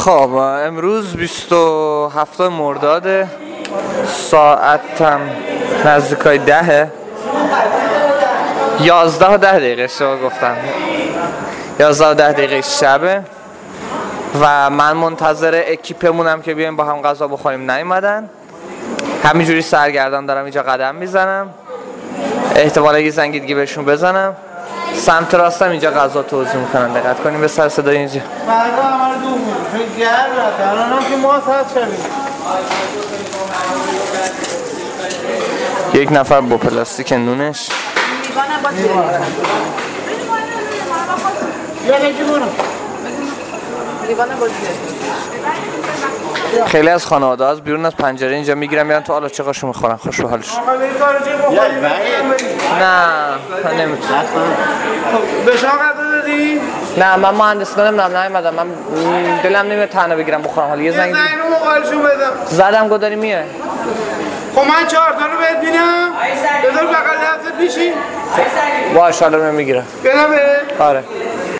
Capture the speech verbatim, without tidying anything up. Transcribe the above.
خب امروز بیست و هفتم مرداد، ساعتم نزدیکای دهه، یازده و ده دقیقه شما گفتم، یازده و ده دقیقه شبه و من منتظر اکیپمونم که بیایم با هم غذا بخوریم. نیومدن، همینجوری سرگردان دارم اینجا قدم میزنم. احتمالا یه زنگ دیگه بهشون بزنم. سمت راستم اینجا غذا توزیع میکنن، دقت کنیم به سر صدای اینجا. فردا همه دو بود، چون گرم الان هم که ما ساعت شدیم. یک نفر با پلاستیک نونش. خیلی از خانواده از بیرون از پنجره اینجا میگیرن میرن تو آلا چقاشو میخورن، خوش به حالش. نه من نمیتونم. به شما غذا دادی؟ نه من مهندسی نمیدونم، نیومدم. من دلم نمیاد تنها بگیرم بخورم. حالا یه زنگ زنگ رو مقالشون بدم. زدم گداری میه. خب من چهار تا رو بهت بینم. بذار بغل دستت پیشی. باشه حالا من میگیرم. بدم بهت. آره.